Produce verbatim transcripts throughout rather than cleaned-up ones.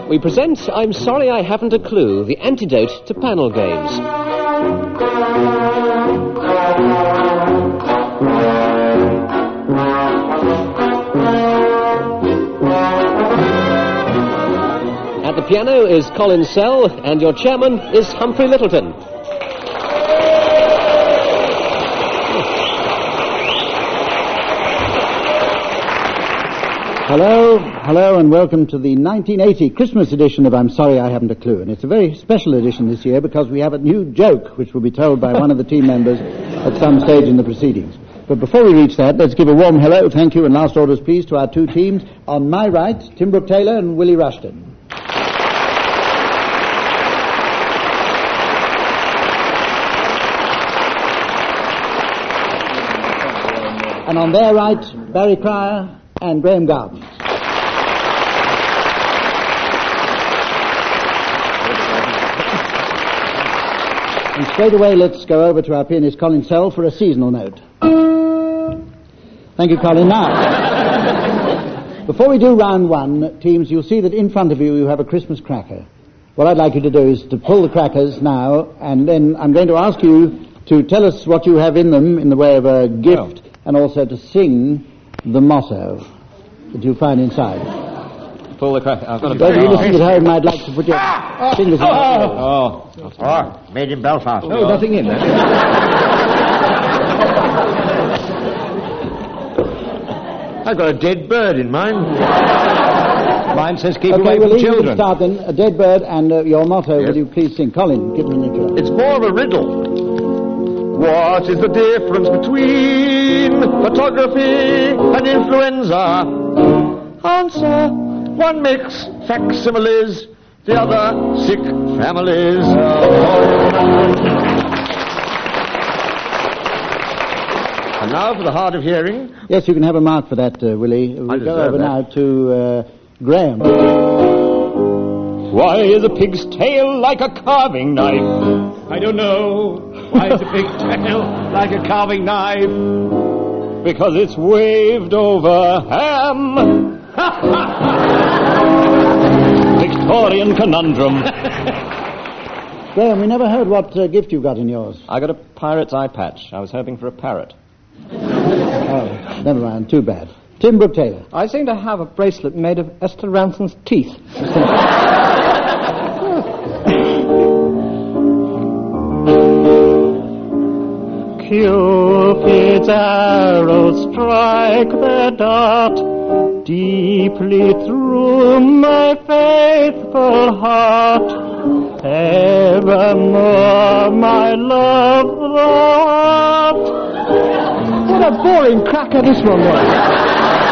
we present I'm Sorry I Haven't a Clue, the antidote to panel games. At the piano is Colin Sell, and your chairman is Humphrey Littleton. Hello, hello, and welcome to the nineteen eighty Christmas edition of I'm Sorry I Haven't a Clue. And it's a very special edition this year because we have a new joke which will be told by one of the team members at some stage in the proceedings. But before we reach that, let's give a warm hello, thank you, and last orders please to our two teams. On my right, Tim Brooke Taylor and Willie Rushton. And on their right, Barry Cryer and Graham Gardens. And straight away, let's go over to our pianist Colin Sell for a seasonal note. Thank you, Colin. Now, before we do round one, teams, you'll see that in front of you you have a Christmas cracker. What I'd like you to do is to pull the crackers now, and then I'm going to ask you to tell us what you have in them in the way of a gift, oh. and also to sing the motto that you find inside. Pull the cracker. I've got a Those of you listening at home might like to put your ah! fingers in oh! Oh. oh. Oh, made in Belfast. Oh, oh. Nothing in there. I've got a dead bird in mine. Mine says keep okay, away well, from children. Okay, start then. A dead bird and uh, your motto, yes. Will you please sing? Colin, give me an intro. It's more of a riddle. What is the difference between photography and influenza? Answer. One makes facsimiles, the other sick families. And now for the hard of hearing. Yes, you can have a mark for that, uh, Willie. We'll go over that. now to uh, Graham. Why is a pig's tail like a carving knife? I don't know. Why is a pig's tail like a carving knife? Because it's waved over ham. Victorian conundrum. Graham, we never heard what uh, gift you got in yours. I got a pirate's eye patch. I was hoping for a parrot. Oh, never mind. Too bad. Tim Brooke Taylor. I seem to have a bracelet made of Esther Ranson's teeth. Cupid's arrows strike their dart deeply through my faithful heart. Evermore my love thou art. What a boring cracker this one was.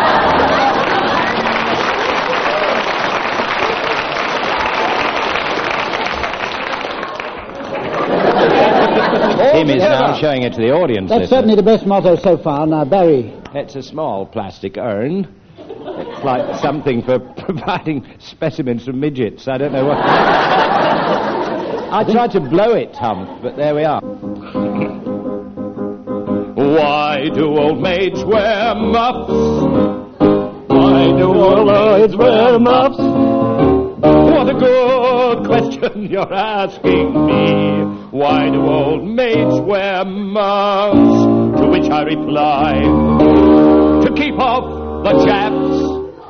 Tim is now showing it to the audience. That's certainly the best motto so far. Now, Barry. It's a small plastic urn. It's like something for providing specimens from midgets. I don't know what... I tried to blow it, Hump, but there we are. Why do old maids wear muffs? Why do old maids wear muffs? What a good question you're asking me. Why do old maids wear muffs? To which I reply, to keep off the chaps.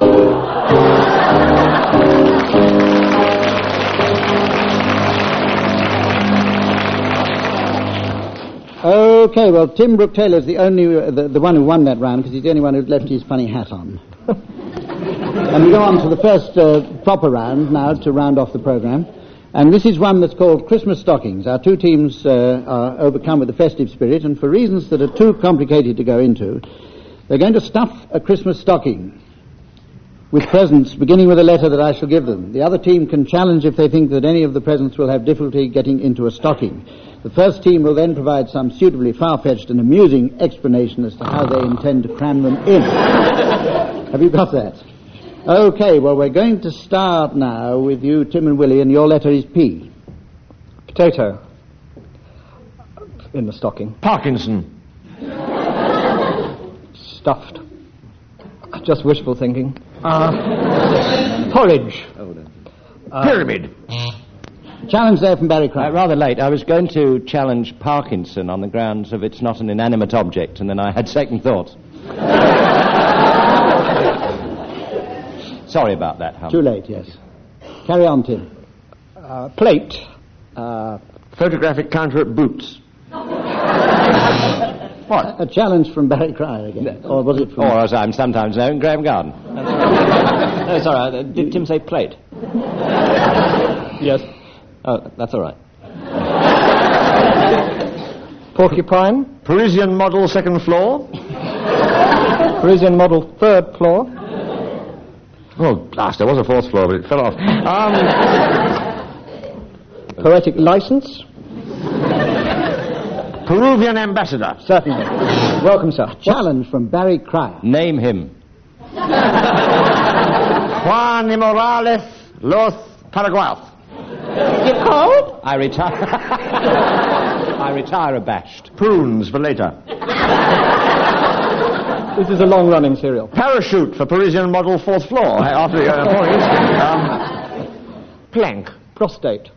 Okay, well, Tim Brooke Taylor is the only, uh, the, the one who won that round because he's the only one who left his funny hat on. And we go on to the first uh, proper round now to round off the programme. And this is one that's called Christmas Stockings. Our two teams uh, are overcome with the festive spirit, and for reasons that are too complicated to go into, they're going to stuff a Christmas stocking with presents, beginning with a letter that I shall give them. The other team can challenge if they think that any of the presents will have difficulty getting into a stocking. The first team will then provide some suitably far-fetched and amusing explanation as to how they intend to cram them in. Have you got that? Okay, well, we're going to start now with you, Tim and Willie, and your letter is P. Potato. In the stocking. Parkinson. Stuffed. Just wishful thinking. Uh, porridge. Oh, no. Pyramid. Challenge there from Barry Cryer. Uh, rather late. I was going to challenge Parkinson on the grounds of it's not an inanimate object, and then I had second thoughts. Sorry about that, Hum. Too late, yes. Carry on, Tim. Uh, plate. Uh, Photographic counter at Boots. What? A challenge from Barry Cryer again. Or was it from... Or, as I'm sometimes known, Graham Garden. No, sorry, uh, did Tim say plate? yes. Oh, that's all right. Porcupine. Parisian model second floor. Parisian model third floor. Oh, blast, there was a fourth floor, but it fell off. Um, Poetic license. Peruvian ambassador. Certainly. Welcome, sir. Challenge from Barry Cryer. Name him. Juan de Morales Los Paraguayos. You called? I retire. I retire abashed. Prunes for later. This is a long-running serial. Parachute for Parisian model fourth floor. After the uh, point. Um, plank. Prostate.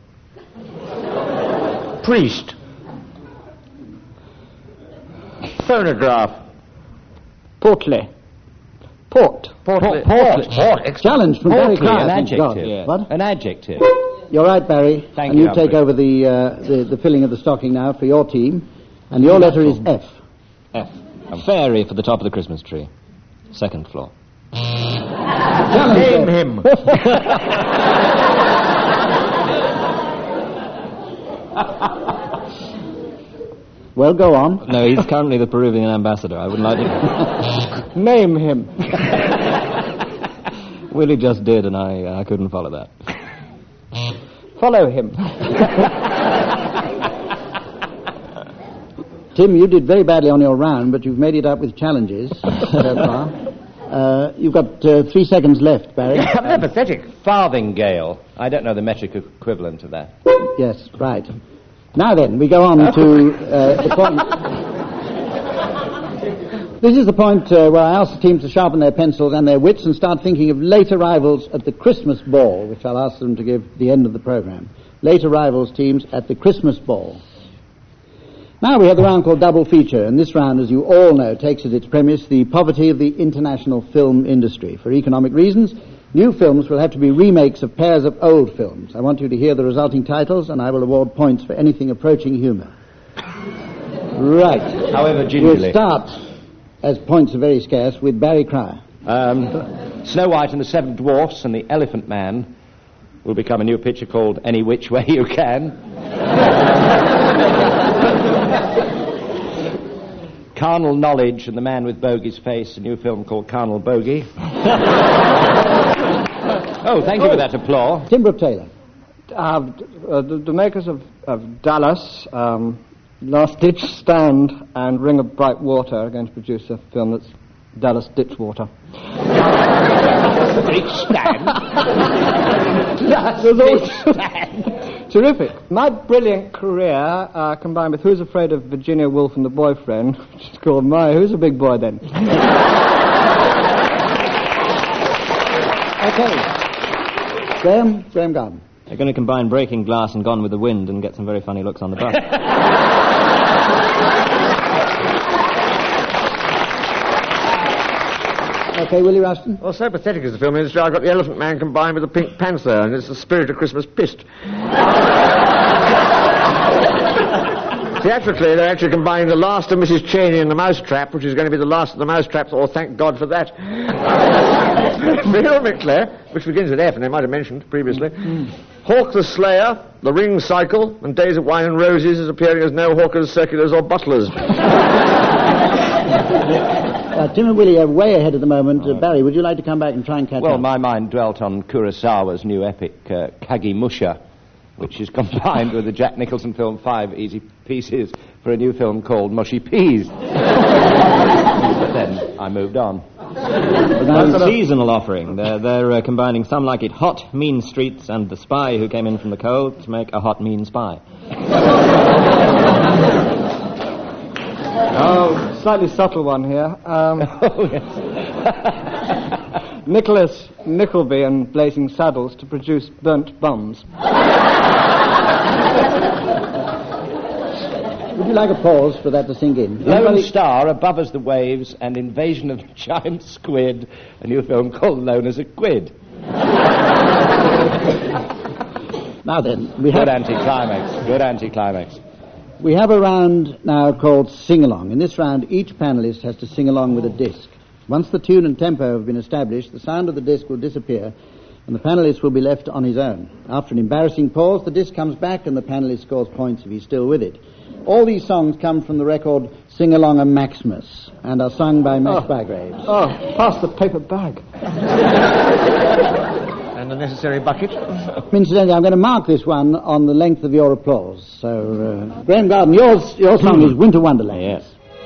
Priest. Phonograph. Portly. Port. Portly. Port. Port. Challenge from Barry Portly, Cryer. an thank God. adjective. Yeah. What? An adjective. You're right, Barry. Thank and you, you take Humphrey. over the, uh, the the filling of the stocking now for your team. And your letter is F. F. Fairy for the top of the Christmas tree. Second floor. Name him. Well, go on. No, he's currently the Peruvian ambassador. I wouldn't like to... Name him. Willie just did, and I, uh, I couldn't follow that. Follow him. Tim, you did very badly on your round, but you've made it up with challenges so far. Uh, you've got uh, three seconds left, Barry. They're pathetic. Farthingale. I don't know the metric equivalent of that. Yes, right. Now then, we go on to uh, the point. This is the point uh, where I ask the teams to sharpen their pencils and their wits and start thinking of late arrivals at the Christmas ball, which I'll ask them to give the end of the programme. Late arrivals teams at the Christmas ball. Now we have the round called Double Feature, and this round, as you all know, takes as its premise the poverty of the international film industry. For economic reasons, new films will have to be remakes of pairs of old films. I want you to hear the resulting titles, and I will award points for anything approaching humour. Right. However gingerly. We'll start, as points are very scarce, with Barry Cryer. Um, Snow White and the Seven Dwarfs and the Elephant Man will become a new picture called Any Which Way You Can. Carnal Knowledge and the Man with Bogey's Face, a new film called Carnal Bogey. Oh, thank you for that applause. Tim Brooke Taylor. Uh, uh, the, the makers of, of Dallas, um, Last Ditch Stand, and Ring of Bright Water are going to produce a film that's Dallas Ditch Water. Ditch Stand? Ditch Stand. Terrific. My brilliant career, uh, combined with Who's Afraid of Virginia Woolf and the Boyfriend, which is called My Who's a Big Boy Then? Okay. Graham, Graham Garden. They're going to combine Breaking Glass and Gone with the Wind and get some very funny looks on the bus. Okay, Willie Ruston. Well, so pathetic is the film industry, I've got the Elephant Man combined with the Pink Panther, and it's the spirit of Christmas pissed. Theatrically, they're actually combining the last of Missus Cheney and the Mousetrap, which is going to be the last of the Mousetraps, or thank God for that. Filmically, which begins with F, and they might have mentioned previously, mm. Hawk the Slayer, The Ring Cycle, and Days of Wine and Roses is appearing as no hawkers, circulars, or butlers. Uh, Tim and Willie are way ahead at the moment. Uh, Barry, would you like to come back and try and catch Well, up? my mind dwelt on Kurosawa's new epic, uh, Kagemusha, which is combined with the Jack Nicholson film Five Easy Pieces for a new film called Mushy Peas. But then I moved on. That's a seasonal offering. They're, they're uh, combining Some Like It Hot, Mean Streets, and The Spy Who Came In From the Cold to make a hot, mean spy. Oh, slightly subtle one here. Um, Oh, yes. Nicholas Nickleby and Blazing Saddles to produce Burnt Bums. Would you like a pause for that to sink in? Lone Anybody- Star, Above Us the Waves, and Invasion of Giant Squid, a new film called Known as a Quid. Now then, we have... Good anticlimax. Good anticlimax. We have a round now called Sing-Along. In this round, each panelist has to sing along with a disc. Once the tune and tempo have been established, the sound of the disc will disappear, and the panelist will be left on his own. After an embarrassing pause, the disc comes back, and the panelist scores points if he's still with it. All these songs come from the record Sing-Along a Maximus, and are sung by Max Oh. Bygraves. Oh, pass the paper bag. And the necessary bucket. Incidentally, I'm going to mark this one on the length of your applause. So, uh, Graham Garden, yours, your song is Winter Wonderland. Yes.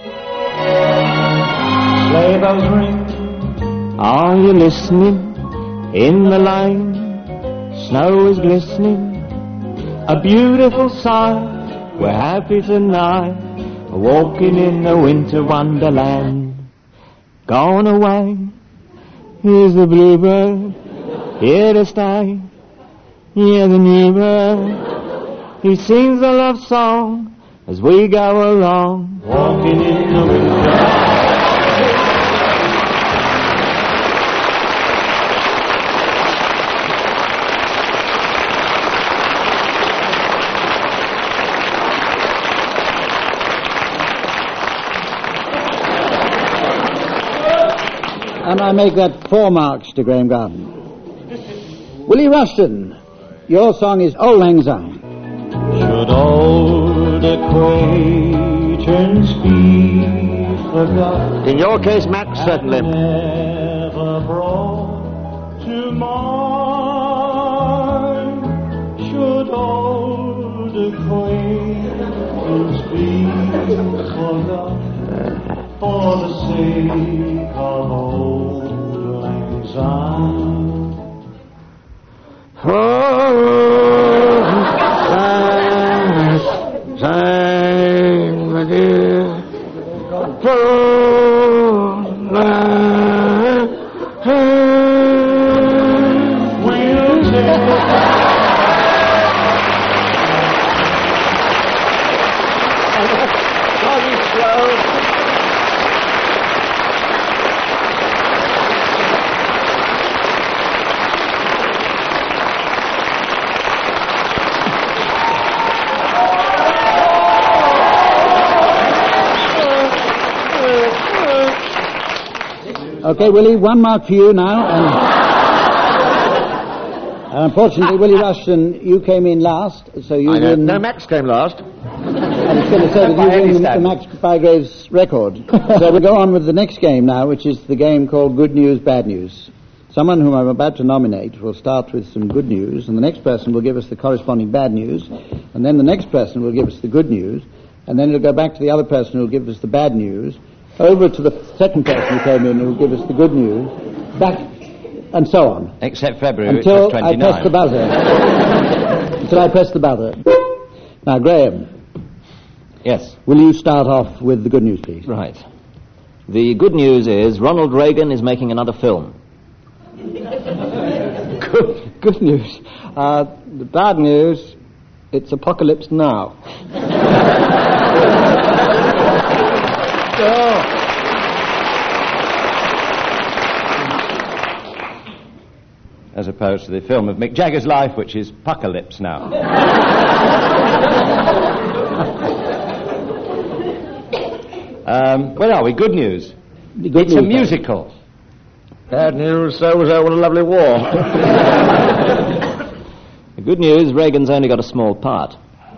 Sleigh bells ring. Are you listening? In the lane, snow is glistening. A beautiful sight. We're happy tonight, walking in a winter wonderland. Gone away, here's the bluebird, here to stay. Yeah, the new bird, he sings a love song as we go along, walking in the winter. And I make that four marks to Graham Garden. Willie Rushton, your song is Auld Lang Syne. Should old acquaintance be forgot? In your case, Max, certainly. Never brought to mind. Should old acquaintance be forgot? For the sake of old lang syne. Oh, time, my dear. For We'll take Okay, Willie, one mark for you now. And, and unfortunately, Willie Rushton, you came in last, so you I know. win. No, Max came last. I was going to say that you win the, the Max Bygraves record. So we'll go on with the next game now, which is the game called Good News, Bad News. Someone whom I'm about to nominate will start with some good news, and the next person will give us the corresponding bad news, and then the next person will give us the good news, and then it'll go back to the other person who will give us the bad news, over to the second person who came in who will give us the good news, back, and so on. Except February, Until which was I twenty-nine. press the buzzer. Until I press the buzzer. Now, Graham, Yes, will you start off with the good news, please? right. The good news is Ronald Reagan is making another film. Good, good news. Uh, the bad news, it's apocalypse now. As opposed to the film of Mick Jagger's life, which is Puckalypse now. um, where are we? Good news. The good It's a news, please. musical. Bad news, so was over a lovely war. The good news, Reagan's only got a small part.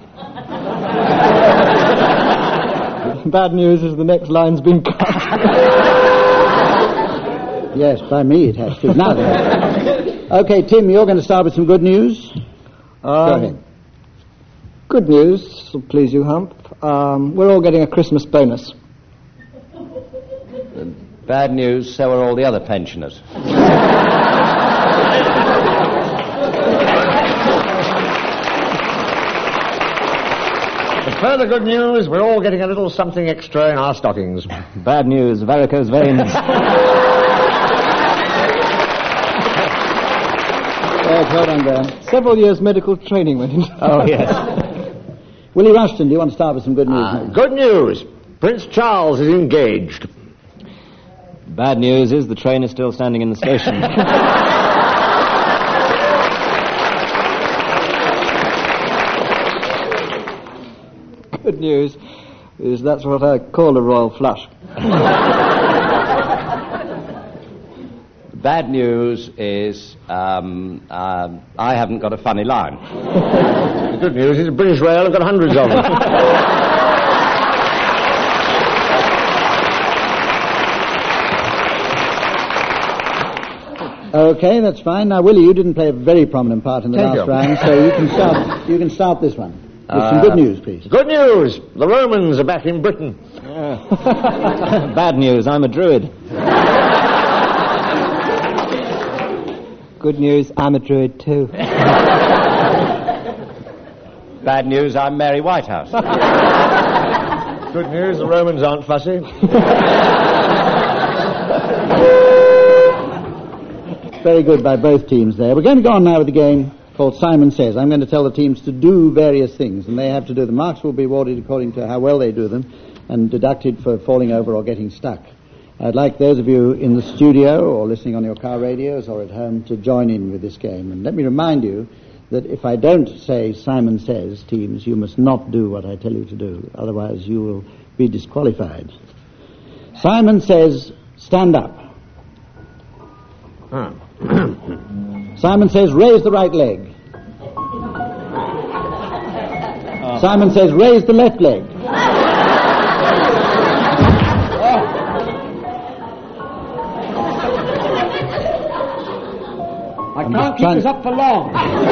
Bad news is the next line's been cut. Yes, by me it has to. Now then. Okay, Tim, you're going to start with some good news. Um, Go ahead. Good news, will please you, Hump. Um, we're all getting a Christmas bonus. Bad news, so are all the other pensioners. The further good news, we're all getting a little something extra in our stockings. Bad news, varicose veins. Yes, well done, Graham. Several years medical training went into Oh, yes. Willie Rushton, do you want to start with some good news? Uh, mate? good news. Prince Charles is engaged. Bad news is the train is still standing in the station. good news is that's what I call a royal flush. Bad news is um, um, I haven't got a funny line. The good news is British Rail have got hundreds of them. Okay, that's fine. Now, Willie, you didn't play a very prominent part in the Thank last you. round, so you can start. You can start this one with some good news, please. Good news. The Romans are back in Britain. Bad news, I'm a druid. Good news, I'm a druid too. Bad news, I'm Mary Whitehouse. Good news, the Romans aren't fussy. Very good by both teams there. We're going to go on now with a game called Simon Says. I'm going to tell the teams to do various things, and they have to do them. Marks will be awarded according to how well they do them, and deducted for falling over or getting stuck. I'd like those of you in the studio or listening on your car radios or at home to join in with this game. And let me remind you that if I don't say Simon Says, teams, you must not do what I tell you to do. Otherwise you will be disqualified. Simon Says, stand up. Simon Says, raise the right leg. Simon Says, raise the left leg. I can't keep this up for long.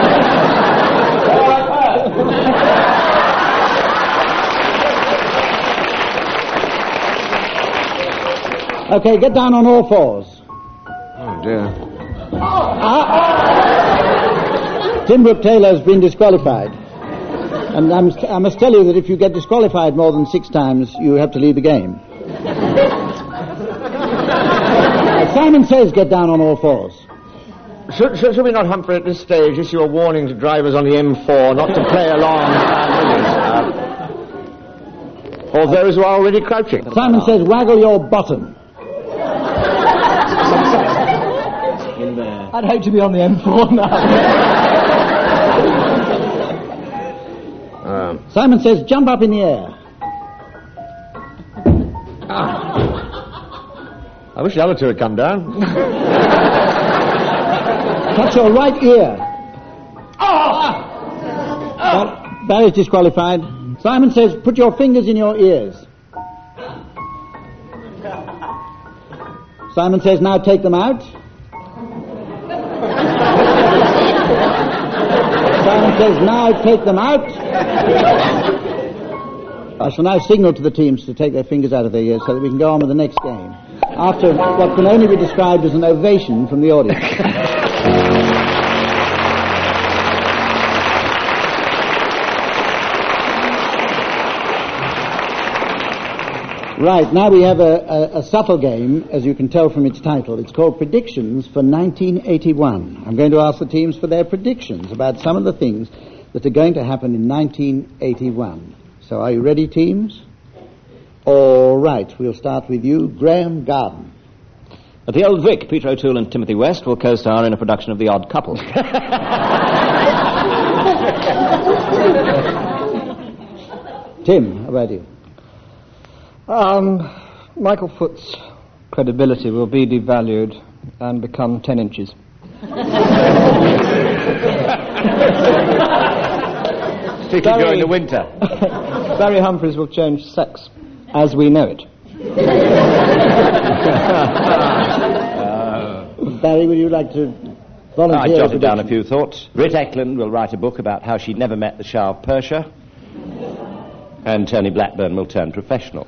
Okay, get down on all fours. Oh, dear. Tim Brooke Taylor has been disqualified. And I'm, I must tell you that if you get disqualified more than six times, you have to leave the game. Uh, Simon Says, get down on all fours. Should, should, should we not, Humphrey, at this stage, issue a warning to drivers on the M four not to play along uh, or those who are already crouching? Simon Says, waggle your bottom. I'd hate to be on the M four now. Um, Simon Says, jump up in the air. I wish the other two had come down. Touch your right ear. Bar- Barry's disqualified. Simon Says, put your fingers in your ears. Simon Says, now take them out. Simon Says, now take them out. I shall now signal to the teams to take their fingers out of their ears so that we can go on with the next game, after what can only be described as an ovation from the audience. Right, now we have a, a, a subtle game, as you can tell from its title. It's called Predictions for nineteen eighty-one. I'm going to ask the teams for their predictions about some of the things that are going to happen in nineteen eighty-one. So are you ready, teams? All right, we'll start with you, Graham Garden. At the Old Vic, Peter O'Toole and Timothy West will co-star in a production of The Odd Couple. Tim, how about you? Um, Michael Foot's credibility will be devalued and become ten inches. Particularly during the winter. Barry Humphries will change sex as we know it. Barry, would you like to I volunteer? jotted down a prediction? few thoughts. Rit Eklund will write a book about how she never met the Shah of Persia. And Tony Blackburn will turn professional.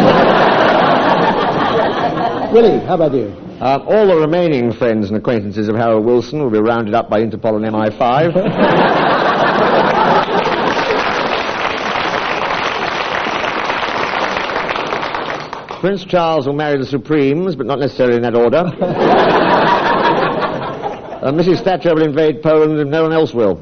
Willie, how about you? Um, all the remaining friends and acquaintances of Harold Wilson will be rounded up by Interpol and M I five. Prince Charles will marry the Supremes, but not necessarily in that order. Uh, Missus Thatcher will invade Poland if no one else will.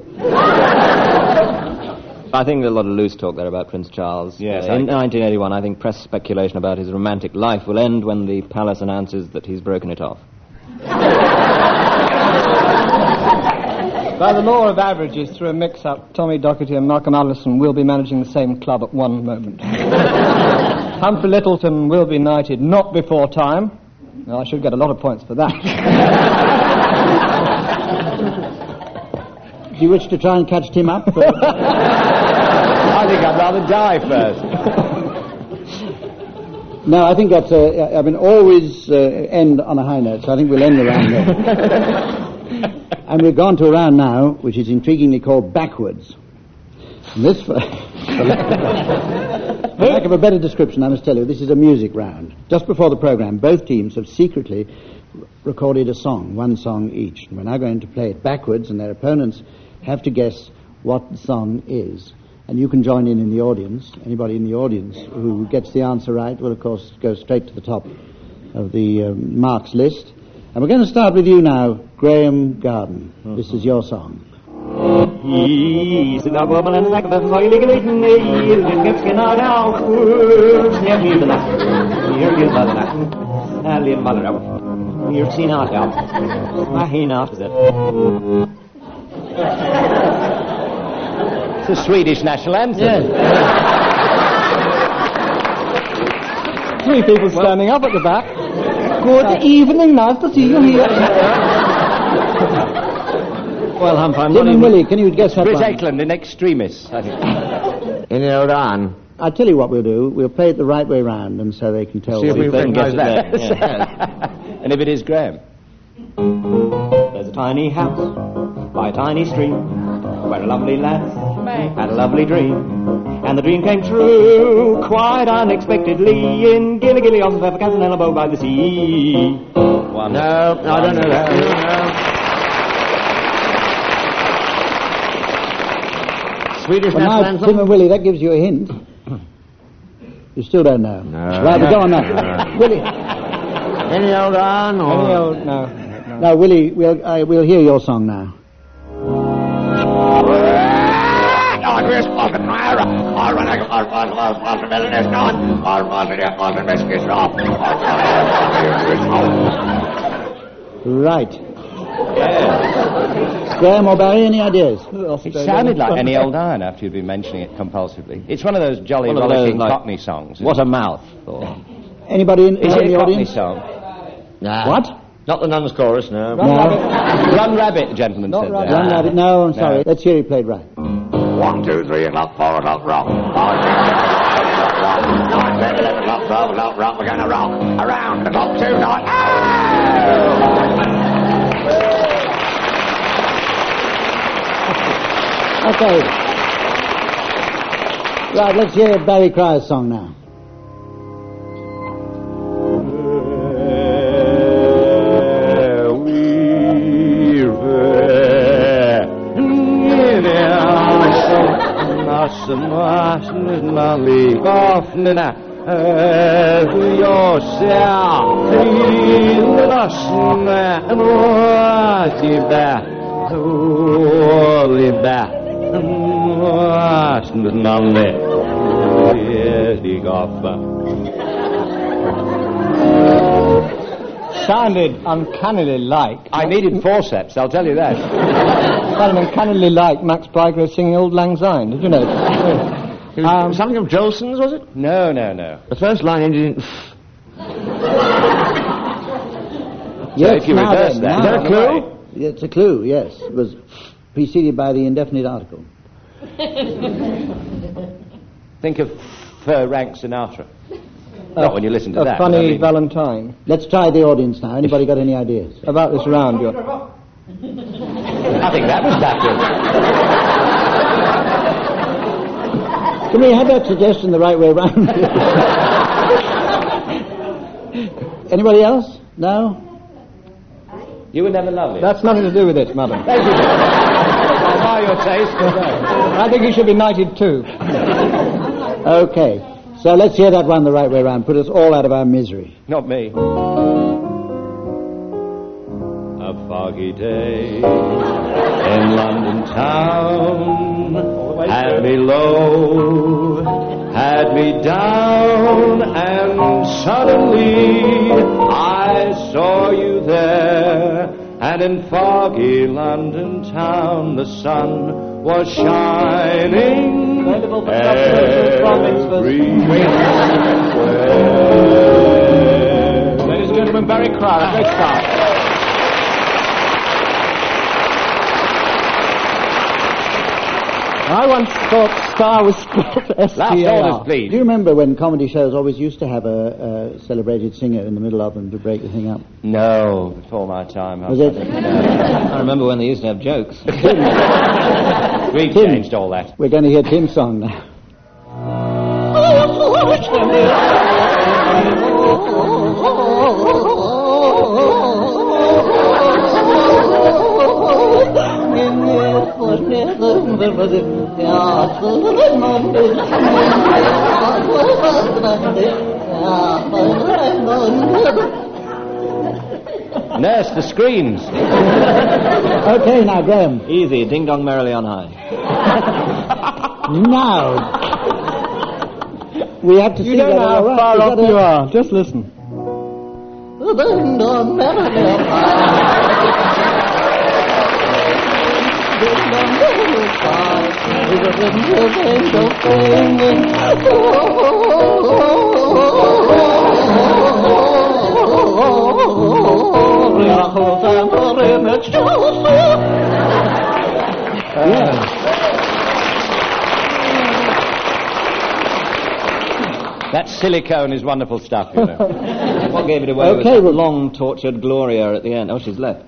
I think there's a lot of loose talk there about Prince Charles. Yes, Uh, in I- nineteen eighty-one, I think press speculation about his romantic life will end when the palace announces that he's broken it off. By the law of averages, through a mix-up, Tommy Docherty and Malcolm Allison will be managing the same club at one moment. Humphrey Lyttelton will be knighted not before time. Well, I should get a lot of points for that. Do you wish to try and catch Tim up? I think I'd rather die first. No, I think that's a... I mean, always uh, end on a high note, so I think we'll end the round there. And we've gone to a round now, which is intriguingly called Backwards. And this, for, for lack of a better description, I must tell you, this is a music round. Just before the programme, both teams have secretly recorded a song, one song each. And we're now going to play it backwards, and their opponents have to guess what the song is. And you can join in in the audience. Anybody in the audience who gets the answer right will, of course, go straight to the top of the um, marks list. And we're going to start with you now, Graham Garden. Mm-hmm. This is your song. He's the woman and the back of the fire, like a little nail, and gets out out. Snap me the laugh. Here you are, the laugh. A little mother out. You're seen out out. I ain't out of it. It's a Swedish national anthem. Yes. Three people standing up at the back. Good evening, nice to see you here. Well, Hump, I'm Tim not and even... Willie, can you guess that Chris one? Eklund in Extremis, I think. In the old on. I'll tell you what we'll do. We'll play it the right way round, and so they can tell See if what we it is. recognise that. Yes. And if it is Graham? There's a tiny house by a tiny stream where a lovely lass had a lovely dream. And the dream came true quite unexpectedly in Gilly Gilly on the Castle Elbow by the sea. One. No, no, I don't know that. No. Swedish Well, national now, anthem. Tim and Willie, that gives you a hint. You still don't know. No. Right, we'll go on now. Willie. Any old on or... Any old, no. No, Willie, we'll, uh, we'll hear your song now. Right. Yeah. Graham or Barry, any ideas? It sounded like Any Old Iron after you'd been mentioning it compulsively. It's one of those jolly, One of rollicking those, like, Cockney songs. What a mouth. Or... Anybody in, Is in it the a Cockney audience? song? Nah. What? Not the Nun's Chorus, no. No. Run Rabbit, the gentleman Not said Run there. Run Rabbit. No, I'm No. sorry. Let's hear it played right. One, two, three o'clock, four o'clock, rock. Five, six, seven, eight o'clock, rock. Nine, ten, eleven o'clock, twelve o'clock, rock. We're going to rock around the clock tonight. Okay. Right, let's hear Barry Cryer's song now. Sounded uncannily like... I needed forceps, I'll tell you that. Sounded uncannily like Max Bygrave singing Old Lang Syne, did you know? Um, something of Jolson's, was it? No, no, no. The first line ended in... Yes, if you now reverse then, that- now Is that a then. clue? It's a clue, yes. It was preceded by the indefinite article. Think of Frank Sinatra. Not when you listen to a that. funny but I mean- Valentine. Let's try the audience now. Anybody got any ideas? About this round, you're... I think that was backwards. Can we have that suggestion the right way round? Anybody else? No? You were never lovely. That's nothing to do with it, madam. Thank you. I admire your taste, but no. I think you should be knighted too. Okay. So let's hear that one the right way round. Put us all out of our misery. Not me. A foggy day in London town. Had me low, had me down, and suddenly I saw you there. And in foggy London town the sun was shining everywhere. Ladies and gentlemen, Barry Cryer, great start. I once thought Star was spelled S T A R. Last orders, please. Do you remember when comedy shows always used to have a, a celebrated singer in the middle of them to break the thing up? No, before my time. Was it? I remember when they used to have jokes. We changed all that. We're going to hear Tim's song now. Nurse, the screens. Okay, now, Graham. Easy, ding dong merrily on high. Now. We have to You see don't whether know how you're right. far Is off that a- you are. Just listen. That silicone is wonderful stuff, you know. What gave it away Okay, was that well- long tortured Gloria at the end. Oh, she's left.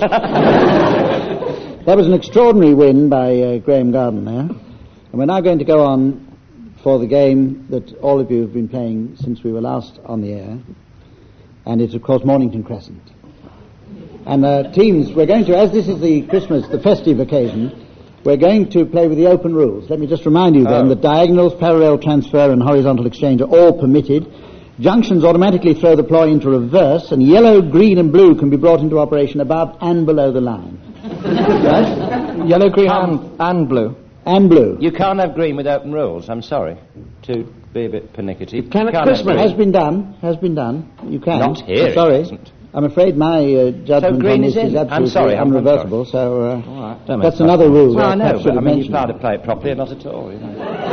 That was an extraordinary win by uh, Graham Garden there. And we're now going to go on for the game that all of you have been playing since we were last on the air. And it's, of course, Mornington Crescent. And uh, teams, we're going to, as this is the Christmas, the festive occasion, we're going to play with the open rules. Let me just remind you then Oh. that diagonals, parallel transfer and horizontal exchange are all permitted. Junctions automatically throw the ploy into reverse, and yellow, green and blue can be brought into operation above and below the line. Right? Yellow, green, and, and blue. And blue. You can't have green with open rules, I'm sorry. To be a bit pernickety. You can at can't Christmas. have Has green. been done. Has been done. You can. Not here, it Sorry. hasn't. I'm afraid my uh, judgment green on is this is in. I'm absolutely sorry, I'm- I'm unreversible. So uh, All right. Don't make that's fuss. another rule. Well, I that know, perhaps should but I have mean, you've mentioned. got to play it properly, not at all, you know.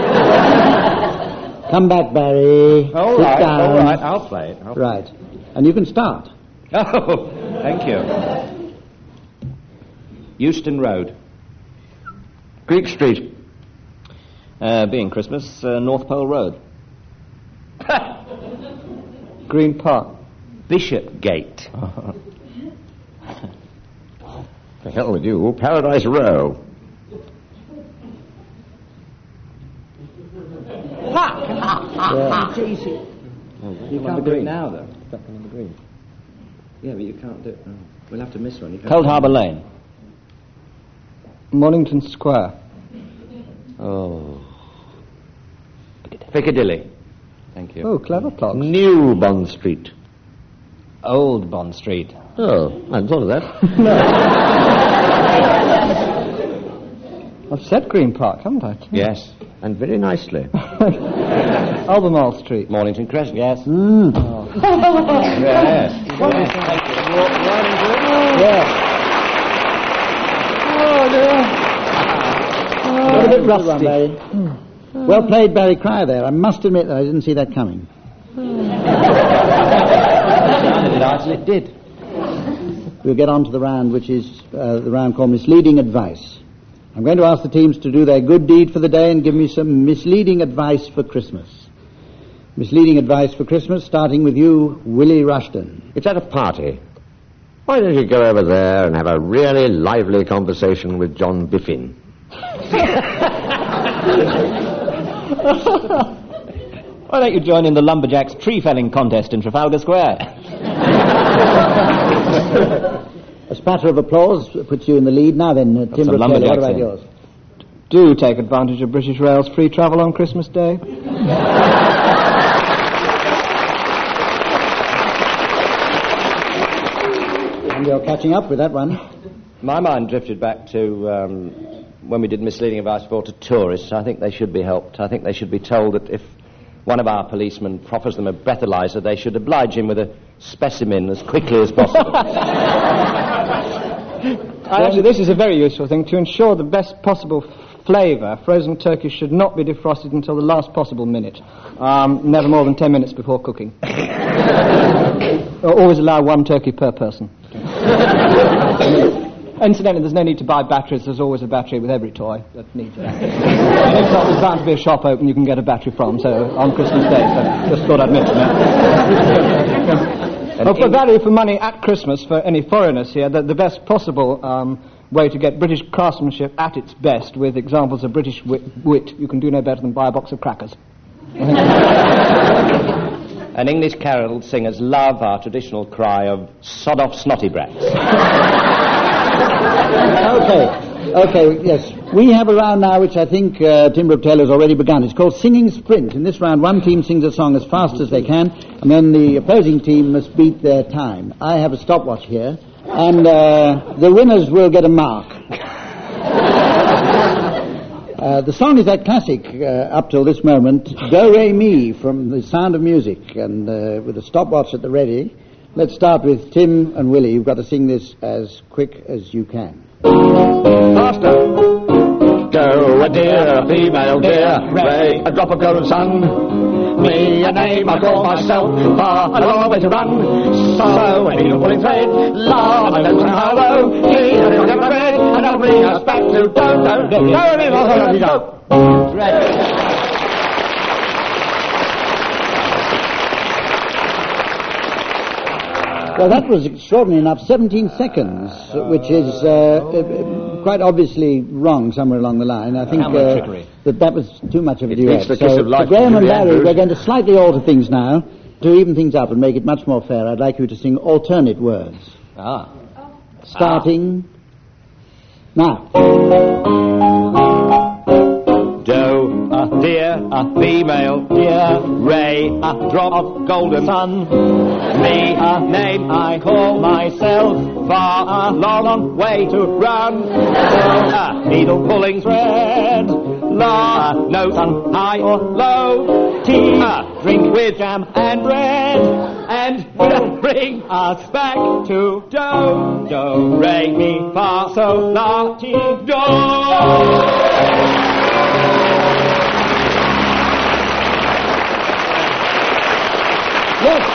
Come back, Barry. All Sit right, down. all right, I'll play it. I'll Right. And you can start. Oh, thank you. Euston Road. Greek Street. Uh, being Christmas, uh, North Pole Road. Green Park. Bishopgate. The hell with you. Paradise Row. You can't do it now, though. Stuck on the green. Yeah, but you can't do it. No. We'll have to miss one. You can't Cold Harbour Lane. Mornington Square. Oh. Piccadilly. Thank you. Oh, clever clocks. New Bond Street. Old Bond Street. Oh, I hadn't thought of that. I've said Green Park, haven't I? Yes. And very nicely. Albemarle Street. Mornington Crescent. Yes. Mm. Yes. Got a bit rusty. Barry. Well played, Barry Cryer, there. I must admit that I didn't see that coming. It did. We'll get on to the round, which is uh, the round called Misleading Advice. I'm going to ask the teams to do their good deed for the day and give me some misleading advice for Christmas. Misleading advice for Christmas, starting with you, Willie Rushton. It's at a party. Why don't you go over there and have a really lively conversation with John Biffin? Why don't you join in the Lumberjacks tree felling contest in Trafalgar Square? A spatter of applause puts you in the lead. Now then, uh, Tim some Brooke Taylor, what lumberjacks about in. yours? Do take advantage of British Rail's free travel on Christmas Day. And you're catching up with that one. My mind drifted back to um, when we did misleading advice for to tourists. I think they should be helped. I think they should be told that if one of our policemen proffers them a breathalyzer, they should oblige him with a specimen as quickly as possible. Actually, this is a very useful thing. To ensure the best possible flavour, frozen turkey should not be defrosted until the last possible minute. Um, never more than ten minutes before cooking. Always allow one turkey per person. Incidentally, there's no need to buy batteries. There's always a battery with every toy that needs it. And if not, there's bound to be a shop open you can get a battery from, so on Christmas Day. So just thought I'd mention that. Well, for value for money at Christmas, for any foreigners here, the, the best possible um, way to get British craftsmanship at its best, with examples of British wit, wit, you can do no better than buy a box of crackers. And English carol singers love our traditional cry of sod off snotty brats. Okay, okay, yes. We have a round now which I think uh, Tim Brooke Taylor has already begun. It's called Singing Sprint. In this round, one team sings a song as fast as they can, and then the opposing team must beat their time. I have a stopwatch here, and uh, the winners will get a mark. Uh, the song is that classic, uh, up till this moment, Do Re Mi from The Sound of Music, and uh, with a stopwatch at the ready. Let's start with Tim and Willie. You've got to sing this as quick as you can. Faster. Do a dear, a female dear, Ray, a drop of golden sun. Me, a name I call myself, far a long way to run. So, a needle pulling thread, love, and notes and hollow. He, a little thread, and I'll bring us back to do, do, do, do, do, do, do. Well, that was extraordinary enough. seventeen seconds, which is uh, uh, quite obviously wrong somewhere along the line. I think uh, that that was too much of a duet. So, to Graham and Barry, we're going to slightly alter things now to even things up and make it much more fair. I'd like you to sing alternate words. Ah. Starting now. Do, a dear, a female dear, Ray, a drop of golden sun. Me, a name I call myself, far a long way to run. A needle pulling thread, la, notes on high or low. Tea, a drink with jam and bread, and will bring us back to do, do, re, mi, fa, so, la, ti, do. Yes.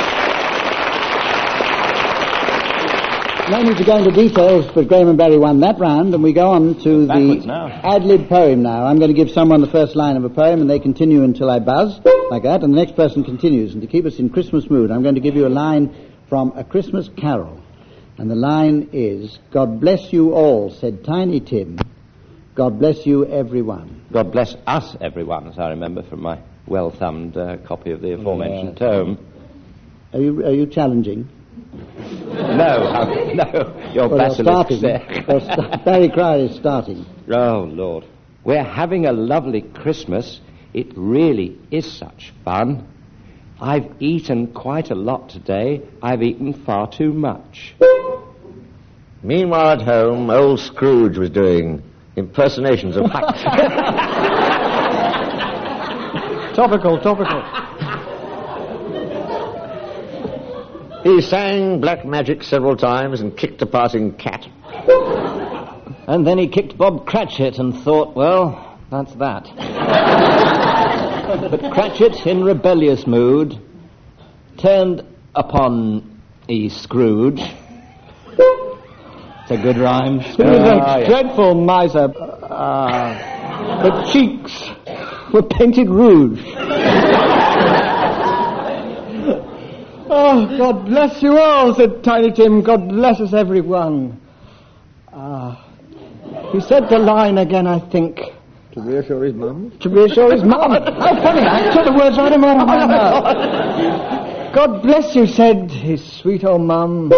No need to go into details, but Graham and Barry won that round, and we go on to Backwards the now. ad-lib poem now. I'm going to give someone the first line of a poem, and they continue until I buzz, like that, and the next person continues. And to keep us in Christmas mood, I'm going to give you a line from A Christmas Carol. And the line is, God bless you all, said Tiny Tim. God bless you, everyone. God bless us, everyone, as I remember from my well-thumbed uh, copy of the aforementioned Yes. tome. Are you, are you challenging? No, uh, no, your Well, they're basilisk starting. there. Well, st- Barry Cryer is starting. Oh, Lord. We're having a lovely Christmas. It really is such fun. I've eaten quite a lot today. I've eaten far too much. Meanwhile at home, old Scrooge was doing impersonations of Huck. Topical, topical. He sang Black Magic several times and kicked a passing cat. And then he kicked Bob Cratchit and thought, well, that's that. But Cratchit, in rebellious mood, turned upon E. Scrooge. It's a good rhyme. He was a Ah, yeah. dreadful miser. Uh, the cheeks were painted rouge. Oh, God bless you all, said Tiny Tim. God bless us, everyone. Uh, he said the line again, I think. To reassure his mum? To reassure his mum. How funny, I took the words right out of my mouth. God bless you, said his sweet old mum.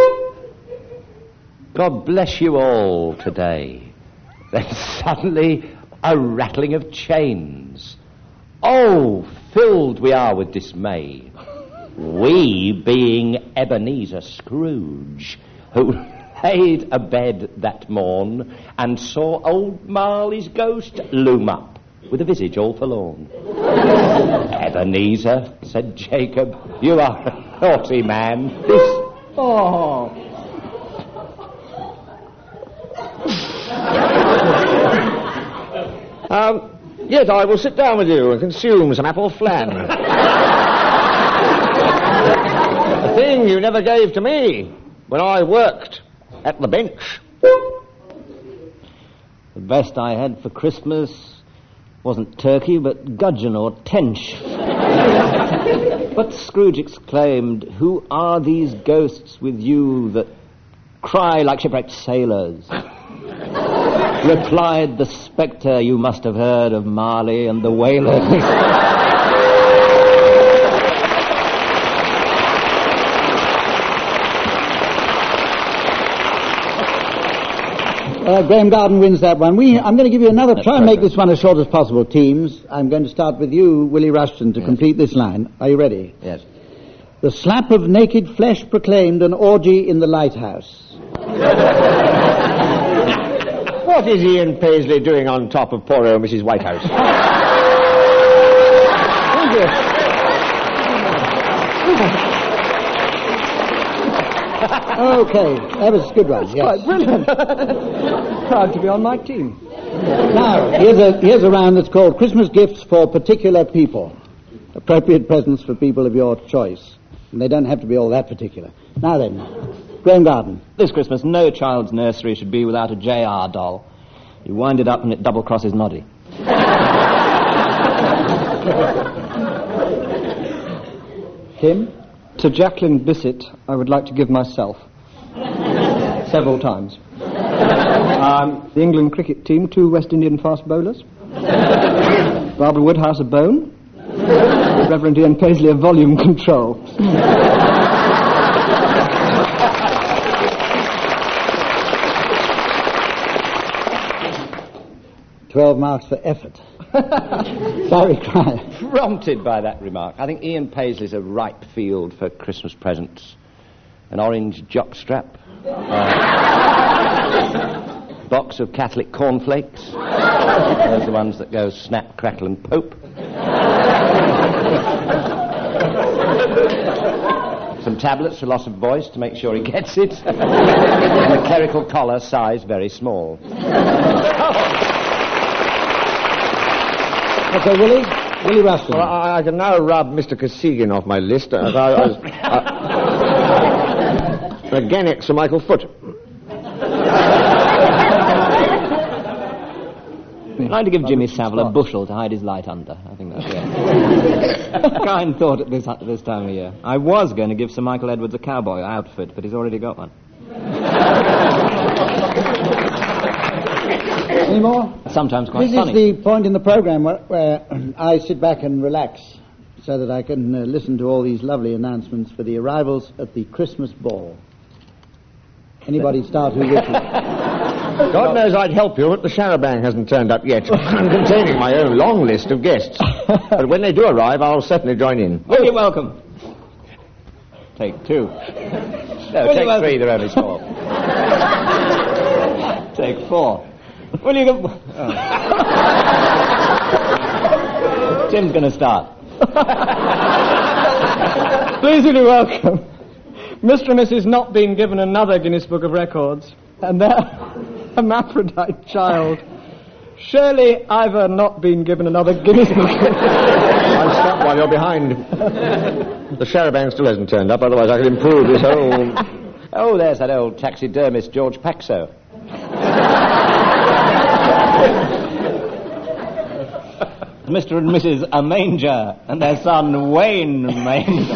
God bless you all today. Then suddenly a rattling of chains. Oh, filled we are with dismay. We being Ebenezer Scrooge, who paid a bed that morn and saw old Marley's ghost loom up with a visage all forlorn. Ebenezer, said Jacob, you are a naughty man. This... Oh. Um, yes, I will sit down with you and consume some apple flan. The thing you never gave to me when I worked at the bench. The best I had for Christmas wasn't turkey, but gudgeon or tench. But Scrooge exclaimed, who are these ghosts with you that cry like shipwrecked sailors? Replied the spectre, you must have heard of Marley and the Wailers. Uh, Graham Garden wins that one. We, I'm going to give you another. Try and make this one as short as possible, teams. I'm going to start with you, Willie Rushton, to yes. complete this line. Are you ready? Yes. The slap of naked flesh proclaimed an orgy in the lighthouse. What is Ian Paisley doing on top of poor old Missus Whitehouse? Thank you. Okay, that was a good one. Yes. Quite brilliant. Proud to be on my team. Now, here's a, here's a round that's called Christmas Gifts for Particular People. Appropriate presents for people of your choice. And they don't have to be all that particular. Now then, Graham Garden. This Christmas, no child's nursery should be without a J R doll. You wind it up and it double crosses Noddy. Tim? To Jacqueline Bissett, I would like to give myself. Several times. Um, the England cricket team, two West Indian fast bowlers. Barbara Woodhouse, a bone. Reverend Ian Paisley, a volume control. Twelve marks for effort. Sorry, Cryer. Prompted by that remark, I think Ian Paisley's a ripe field for Christmas presents. An orange jockstrap. Uh, box of Catholic cornflakes. Those are the ones that go snap, crackle and pope. Some tablets for loss of voice to make sure he gets it. And a clerical collar, size very small. Okay, Willie? Willie Rushton. Well, I, I can now rub Mister Kosygin off my list. As I, I was, uh, again, it's Sir Michael Foot. I'd like to give Jimmy Savile a bushel to hide his light under. I think that's it. Kind thought at this, at this time of year. I was going to give Sir Michael Edwards a cowboy outfit, but he's already got one. Any more? Sometimes quite this funny. This is the point in the programme where, where I sit back and relax so that I can uh, listen to all these lovely announcements for the arrivals at the Christmas ball. Anybody start who wishes? God knows I'd help you, but the Charabang hasn't turned up yet. I'm containing my own long list of guests. But when they do arrive, I'll certainly join in. Well, you're welcome. Take two. No, well, take three, they're only small. Take four. Will you go... Oh. Tim's going to start. Please be welcome. Mister and Missus Not been given another Guinness Book of Records, and their hermaphrodite child. Surely Ivor not been given another Guinness Book. I'll stop while you're behind. The Charabang still hasn't turned up, otherwise I could improve this whole... Oh, there's that old taxidermist, George Paxo. Mister and Missus A Manger, and their son, Wayne Manger.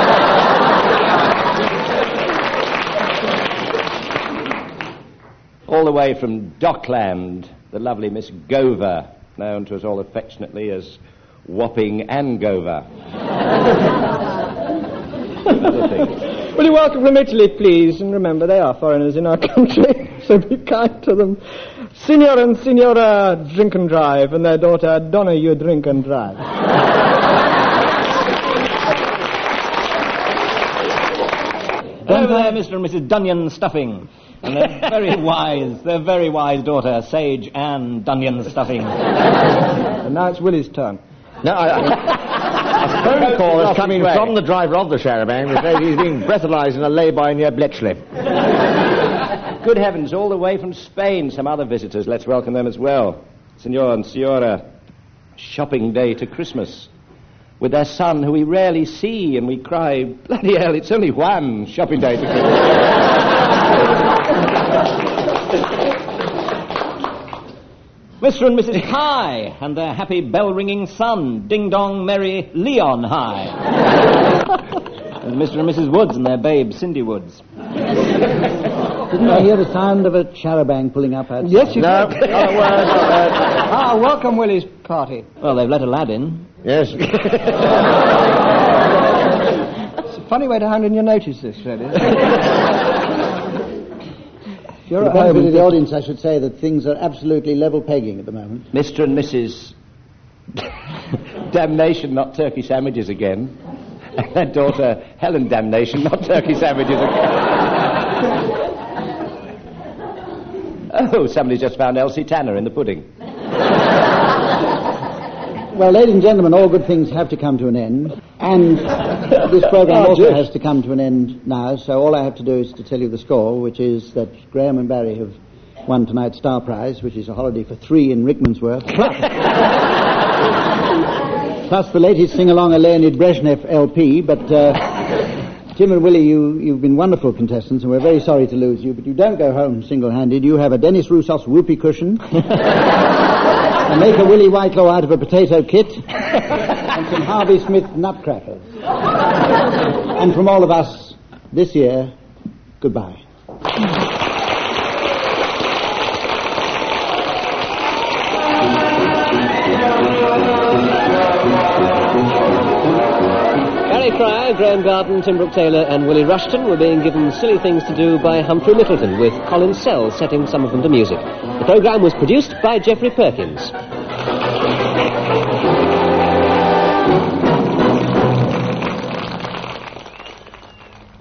All the way from Dockland, the lovely Miss Gover, known to us all affectionately as Whopping Angover. Will you welcome from Italy, please? And remember, they are foreigners in our country, so be kind to them. Signor and Signora Drink and Drive, and their daughter, Donna You Drink and Drive. Over there, Mister and Missus Dunyan Stuffing. And their very wise, their very wise daughter, Sage Ann Dunyan Stuffing. And now it's Willie's turn. No, I, I, a phone call is coming from the driver of the Charabanc that says he's being breathalyzed in a lay-by near Bletchley. Good heavens, all the way from Spain, some other visitors. Let's welcome them as well. Senor and Signora, shopping day to Christmas. With their son, who we rarely see, and we cry, bloody hell, it's only one shopping day to Christmas. Mister and Missus High and their happy bell-ringing son, ding-dong merry Leon High. And Mister and Missus Woods and their babe, Cindy Woods. Didn't I hear the sound of a charabanc pulling up outside? Yes, you No, did. not a word, not a word. Ah, welcome Willie's party. Well, they've let a lad in. Yes. It's a funny way to hand in your notice, this, really. If you're For at the home benefit of and the audience, I should say that things are absolutely level pegging at the moment. Mister and Missus Damnation, not turkey sandwiches again. And their daughter, Helen Damnation, not turkey sandwiches again. Oh, somebody's just found Elsie Tanner in the pudding. Well, ladies and gentlemen, all good things have to come to an end. And this programme Oh, also yes. has to come to an end now, so all I have to do is to tell you the score, which is that Graham and Barry have won tonight's Star Prize, which is a holiday for three in Rickmansworth. Plus, plus the latest sing-along, a Leonid Brezhnev L P, but uh, Tim and Willie, you, you've been wonderful contestants, and we're very sorry to lose you, but you don't go home single-handed. You have a Dennis Roussos whoopee cushion, a make a Willie Whitelaw out of a potato kit, and some Harvey Smith nutcrackers. And from all of us, this year, goodbye. Barry Cryer, Graham Garden, Tim Brooke Taylor and Willie Rushton were being given silly things to do by Humphrey Middleton, with Colin Sells setting some of them to music. The programme was produced by Geoffrey Perkins.